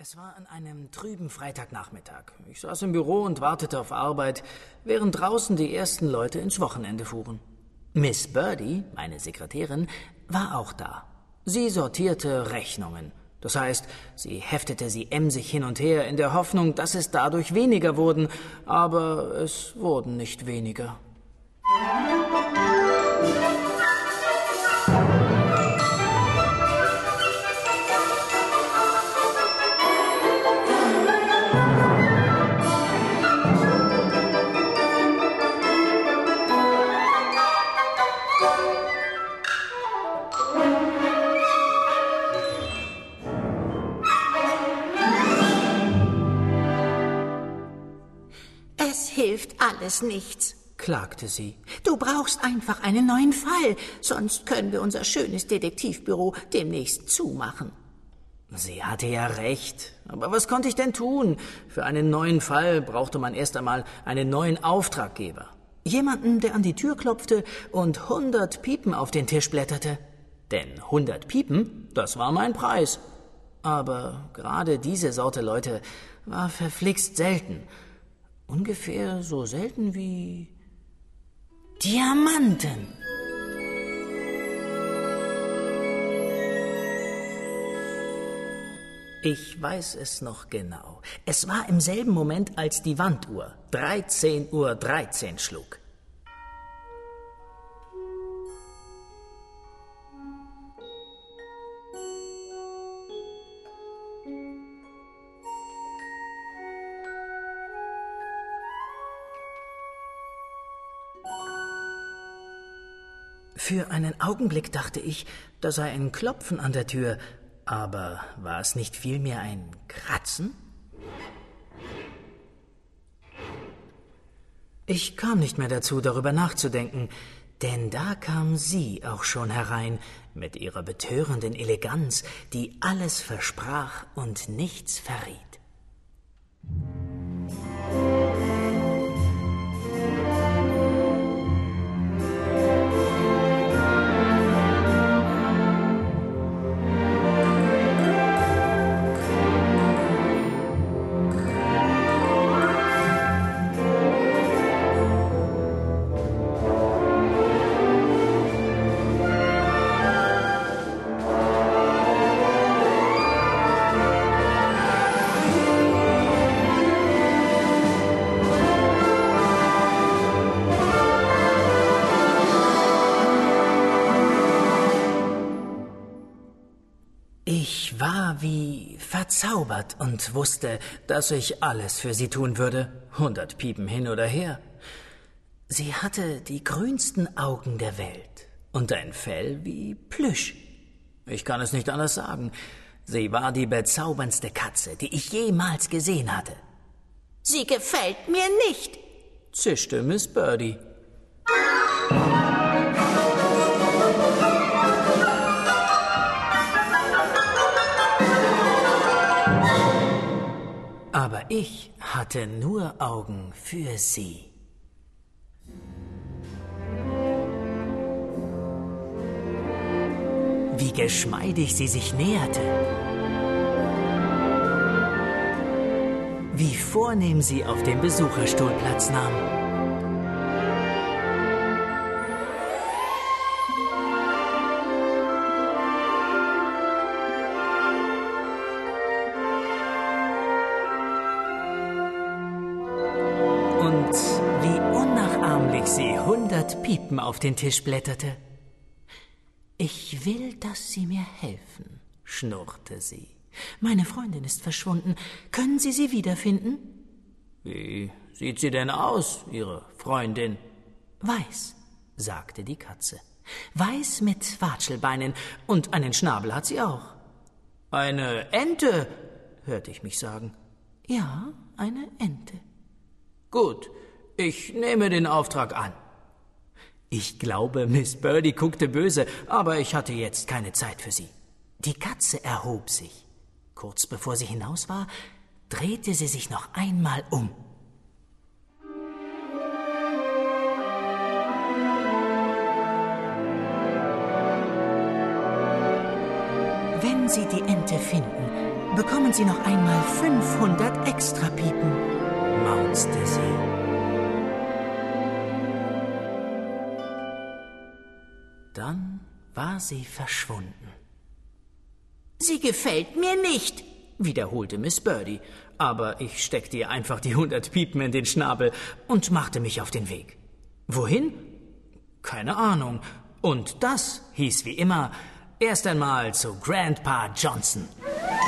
Es war an einem trüben Freitagnachmittag. Ich saß im Büro und wartete auf Arbeit, während draußen die ersten Leute ins Wochenende fuhren. Miss Birdie, meine Sekretärin, war auch da. Sie sortierte Rechnungen. Das heißt, sie heftete sie emsig hin und her in der Hoffnung, dass es dadurch weniger wurden, aber es wurden nicht weniger. Es hilft alles nichts, Klagte sie. Du brauchst einfach einen neuen Fall, sonst können wir unser schönes Detektivbüro demnächst zumachen. Sie hatte ja recht. Aber was konnte ich denn tun? Für einen neuen Fall brauchte man erst einmal einen neuen Auftraggeber. Jemanden, der an die Tür klopfte und 100 Piepen auf den Tisch blätterte. Denn 100 Piepen, das war mein Preis. Aber gerade diese Sorte Leute war verflixt selten. Ungefähr so selten wie Diamanten. Ich weiß es noch genau. Es war im selben Moment, als die Wanduhr 13:13 Uhr schlug. Für einen Augenblick dachte ich, da sei ein Klopfen an der Tür, aber war es nicht vielmehr ein Kratzen? Ich kam nicht mehr dazu, darüber nachzudenken, denn da kam sie auch schon herein, mit ihrer betörenden Eleganz, die alles versprach und nichts verriet. Ich war wie verzaubert und wusste, dass ich alles für sie tun würde, 100 Piepen hin oder her. Sie hatte die grünsten Augen der Welt und ein Fell wie Plüsch. Ich kann es nicht anders sagen. Sie war die bezauberndste Katze, die ich jemals gesehen hatte. Sie gefällt mir nicht, Zischte Miss Birdie. Aber ich hatte nur Augen für sie. Wie geschmeidig sie sich näherte. Wie vornehm sie auf dem Besucherstuhl Platz nahm. Und wie unnachahmlich sie 100 Piepen auf den Tisch blätterte. »Ich will, dass Sie mir helfen«, schnurrte sie. »Meine Freundin ist verschwunden. Können Sie sie wiederfinden?« »Wie sieht sie denn aus, Ihre Freundin?« »Weiß«, sagte die Katze. »Weiß mit Watschelbeinen und einen Schnabel hat sie auch.« »Eine Ente«, hörte ich mich sagen. »Ja, eine Ente.« »Gut, ich nehme den Auftrag an.« Ich glaube, Miss Birdie guckte böse, aber ich hatte jetzt keine Zeit für sie. Die Katze erhob sich. Kurz bevor sie hinaus war, drehte sie sich noch einmal um. Wenn Sie die Ente finden, bekommen Sie noch einmal 500 Extrapiepen, maunzte sie. Dann war sie verschwunden. Sie gefällt mir nicht, wiederholte Miss Birdie, aber ich steckte ihr einfach die 100 Piepen in den Schnabel und machte mich auf den Weg. Wohin? Keine Ahnung. Und das hieß wie immer erst einmal zu Grandpa Johnson.